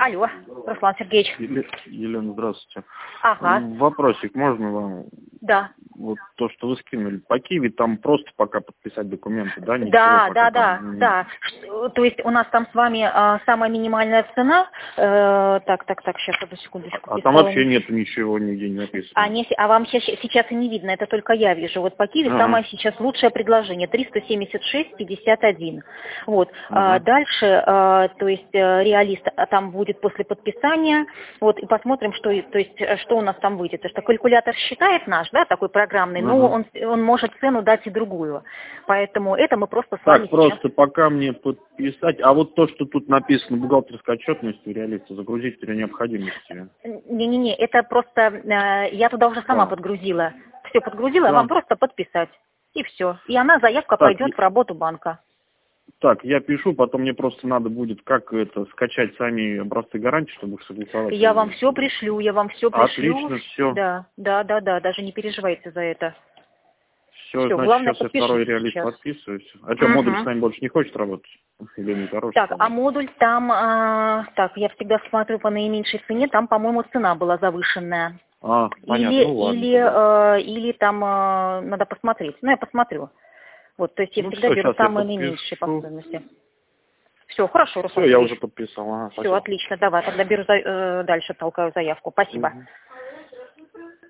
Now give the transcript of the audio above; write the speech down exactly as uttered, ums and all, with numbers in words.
Алло, Руслан Сергеевич. Еле- Елена, здравствуйте. Ага. Вопросик можно вам? Да. Вот то, что вы скинули по Киеве, там просто пока подписать документы, да? Ничего Да, пока да, да, там... да. Ш- То есть у нас там с вами а, самая минимальная цена. Э, так, так, так, сейчас, одну секундочку. А там писала. вообще нет ничего, нигде не написано. А, не, а вам сейчас, сейчас и не видно, это только я вижу. Вот по Киеве Ага. самое сейчас лучшее предложение триста семьдесят шесть пятьдесят один. Вот. А, Ага. дальше, а, то есть э, реалист а, там будет после подписания. Вот и посмотрим, что, и- то есть, э, что у нас там выйдет. Потому что калькулятор считает наш, да, такой программный, но Ага. он, он может цену дать и другую. Поэтому это мы просто с вами Так, сейчас. просто пока мне подписать. А вот то, что тут написано бухгалтерская отчетность у реалиста, загрузить при необходимости. Не-не-не, это просто э, я туда уже сама Да. подгрузила. Все подгрузила, Да. вам просто подписать. И все. И она, заявка, Так, пойдет и- в работу банка. Так, я пишу, потом мне просто надо будет как это скачать сами образцы гарантии, чтобы их согласовать. Я вам все пришлю, я вам все пришлю. Отлично, все. Да, да, да, да, даже не переживайте за это. Все, Все, значит, главное, сейчас я второй подпишите реалист сейчас. подписываюсь. А что, модуль с Мгм. нами больше не хочет работать? Или не хороший? Так, а модуль там, а, так, я всегда смотрю по наименьшей цене, там, по-моему, цена была завышенная. А, понятно, Или, ну ладно. или, тогда. э, или там э, надо посмотреть. Ну, я посмотрю. Вот, то есть я Ну всегда все, беру сейчас я самые наименьшие по подпишу. стоимости. Все, хорошо, Все, Руслан я Сергеевич. уже подписал. Ага, Все, спасибо. отлично, давай, тогда беру за- э, дальше толкаю заявку. Спасибо. Мгм.